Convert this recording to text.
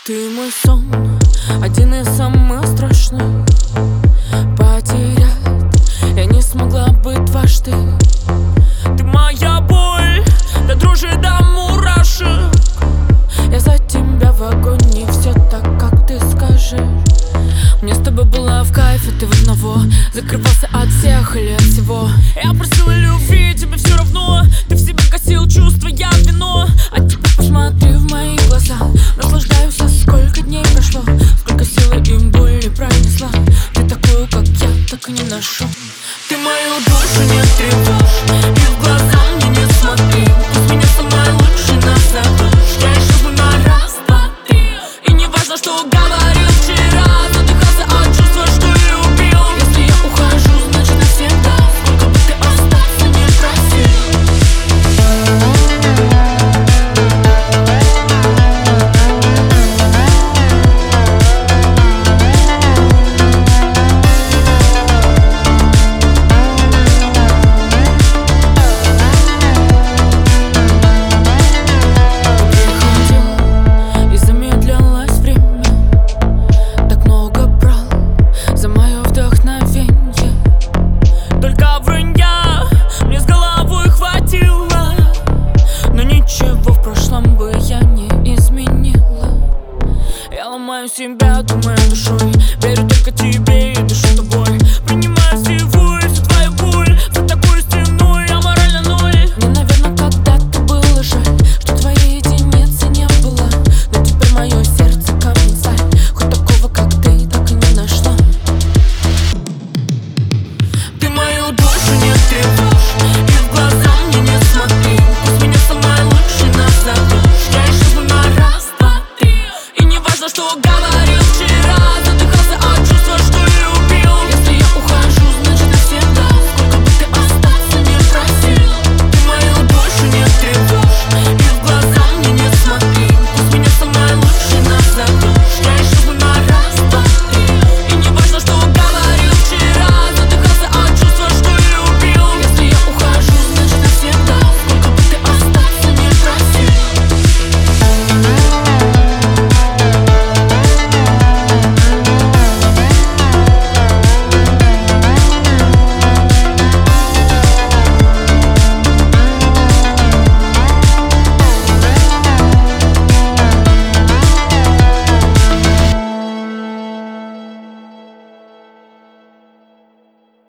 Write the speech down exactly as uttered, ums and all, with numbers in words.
Ты мой сон, один из самых страшных. Потерять я не смогла бы дважды. Ты моя боль, до дрожи, до мурашек. Я за тебя в огонь, все так, как ты скажешь. Мне с тобой было в кайф, а ты в одного закрывался от всех или от всего. Я просила любви, тебе все равно. Ты в себе гасил чувства, я вино. А теперь посмотри в мои глаза. Наслаждаюсь, сколько дней прошло, сколько силы и боли пронесла. Ты такую, как я, так и не нашел. Ты мою душу не тревожь и в глаза мне не смотри. Пусть меня самой лучше назовешь. Я еще жду на раз, два, три. И не важно, что говорил вчера. Задыхался от чувства, что любил. Если я ухожу, значит навсегда. Сколько бы ты остаться не просил. Я ломаю себя, думаю душой, верю только тебе.